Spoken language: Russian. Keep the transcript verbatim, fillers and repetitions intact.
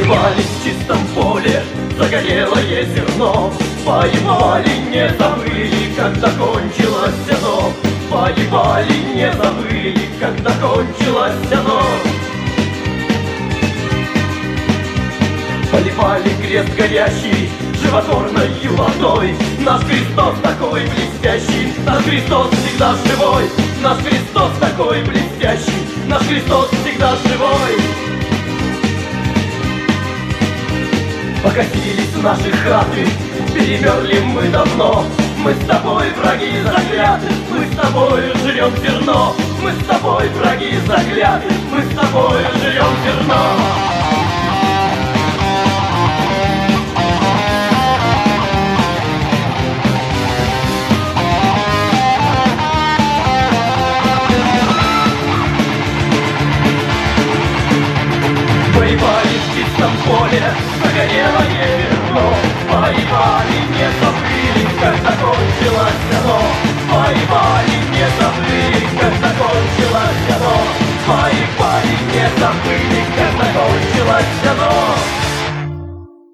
Воевали в чистом поле, загорелое зерно. Воевали, не забыли, когда кончилось оно. Воевали, не забыли, когда кончилось оно. Поливали крест горящий животворною водой. Наш Христос такой блестящий, наш Христос всегда живой. Наш Христос такой блестящий, наш Христос всегда живой. Покатились наши хаты, перемерли мы давно. Мы с тобой, враги закляты, мы с тобой жрем зерно. Мы с тобой, враги закляты, мы с тобой жрем зерно. Воевали в чистом поле, загорелое зерно. Воевали, не забыли, когда кончилось оно. Воевали, не забыли, когда кончилось оно. Воевали, не забыли, когда кончилось оно.